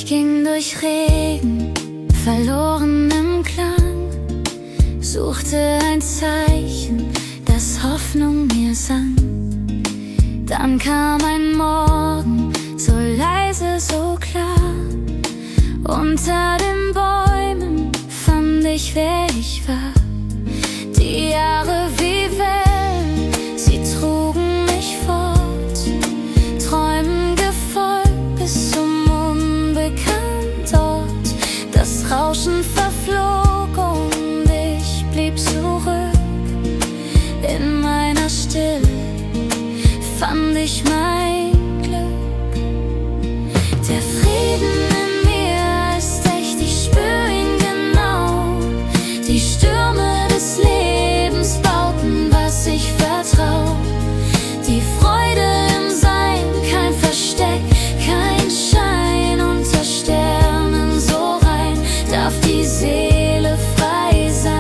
ging durch Regen, verloren im Klang, suchte ein Zeichen, das Hoffnung mir sang. Dann kam ein Morgen, so leise, so klar. Unter den Bäumen fand ich, wer ich war. Die Jahre wie Wellen, sie trugen mich fort, Träumen gefolgt bis zum unbekannten Ort. Das Rauschen verflog und ich blieb zurück. In meiner Stille fand ich mein Glück. Der Frieden in mir ist echt, ich spür ihn genau. Die Stürme des Lebens bauten, was ich vertrau. Die Freude im Sein, kein Versteck, kein Schein. Unter Sternen so rein darf die Seele frei sein.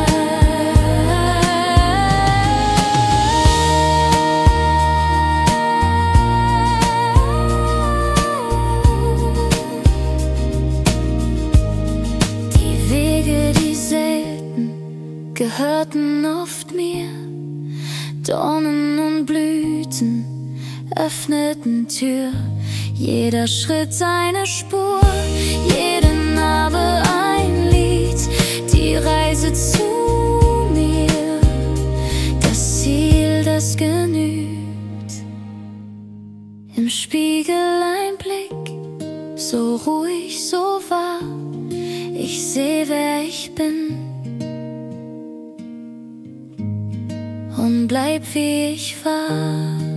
Die Wege, die selten gehörten oft mir, Dornen und Blüten öffneten Tür. Jeder Schritt eine Spur, jede Narbe ein Lied, die Reise zu mir, das Ziel, das genügt. Im Spiegel ein Blick, so ruhig, so wahr, ich seh, wer ich bin und bleib, wie ich war.